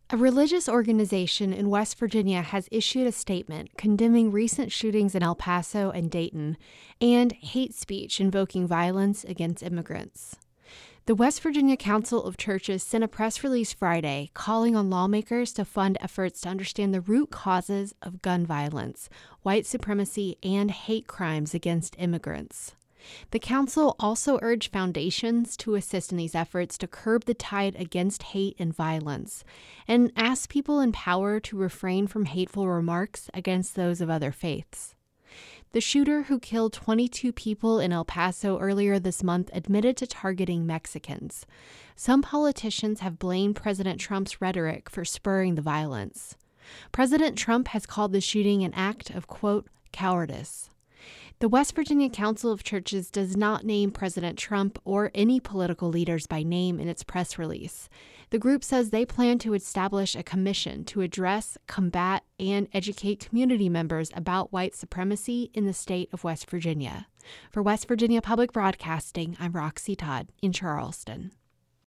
A religious organization in West Virginia has issued a statement condemning recent shootings in El Paso and Dayton and hate speech invoking violence against immigrants. The West Virginia Council of Churches sent a press release Friday calling on lawmakers to fund efforts to understand the root causes of gun violence, white supremacy, and hate crimes against immigrants. The council also urged foundations to assist in these efforts to curb the tide against hate and violence, and asked people in power to refrain from hateful remarks against those of other faiths. The shooter who killed 22 people in El Paso earlier this month admitted to targeting Mexicans. Some politicians have blamed President Trump's rhetoric for spurring the violence. President Trump has called the shooting an act of, quote, cowardice. The West Virginia Council of Churches does not name President Trump or any political leaders by name in its press release. The group says they plan to establish a commission to address, combat, and educate community members about white supremacy in the state of West Virginia. For West Virginia Public Broadcasting, I'm Roxy Todd in Charleston.